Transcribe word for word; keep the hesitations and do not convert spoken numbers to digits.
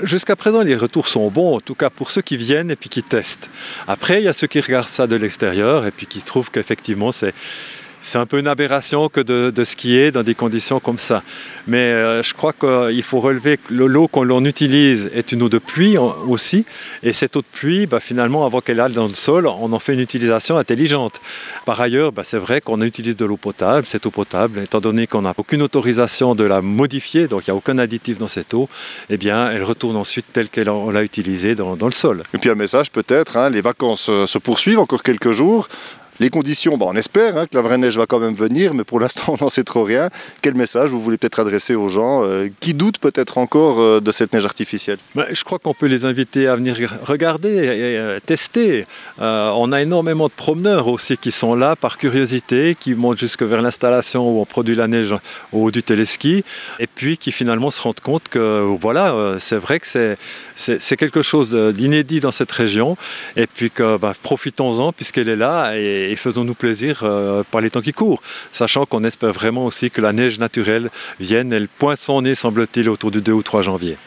jusqu'à présent, les retours sont bons, en tout cas pour ceux qui viennent et puis qui testent. Après, il y a ceux qui regardent ça de l'extérieur et puis qui trouvent qu'effectivement, c'est... C'est un peu une aberration que de, de skier dans des conditions comme ça. Mais euh, je crois qu'il faut relever que l'eau que l'on utilise est une eau de pluie aussi. Et cette eau de pluie, bah, finalement, avant qu'elle aille dans le sol, on en fait une utilisation intelligente. Par ailleurs, bah, c'est vrai qu'on utilise de l'eau potable. Cette eau potable, étant donné qu'on n'a aucune autorisation de la modifier, donc il n'y a aucun additif dans cette eau, eh bien, elle retourne ensuite telle qu'elle on l'a utilisée dans, dans le sol. Et puis un message peut-être, hein, les vacances euh, se poursuivent encore quelques jours. Les conditions, bon, on espère hein, que la vraie neige va quand même venir, mais pour l'instant, on n'en sait trop rien. Quel message vous voulez peut-être adresser aux gens euh, qui doutent peut-être encore euh, de cette neige artificielle? Ben, je crois qu'on peut les inviter à venir regarder et euh, tester. Euh, on a énormément de promeneurs aussi qui sont là par curiosité, qui montent jusque vers l'installation où on produit la neige au haut du téléski, et puis qui finalement se rendent compte que voilà, euh, c'est vrai que c'est, c'est, c'est quelque chose d'inédit dans cette région, et puis que ben, profitons-en puisqu'elle est là, et et faisons-nous plaisir euh, par les temps qui courent, sachant qu'on espère vraiment aussi que la neige naturelle vienne, elle pointe son nez, semble-t-il, autour du deux ou trois janvier.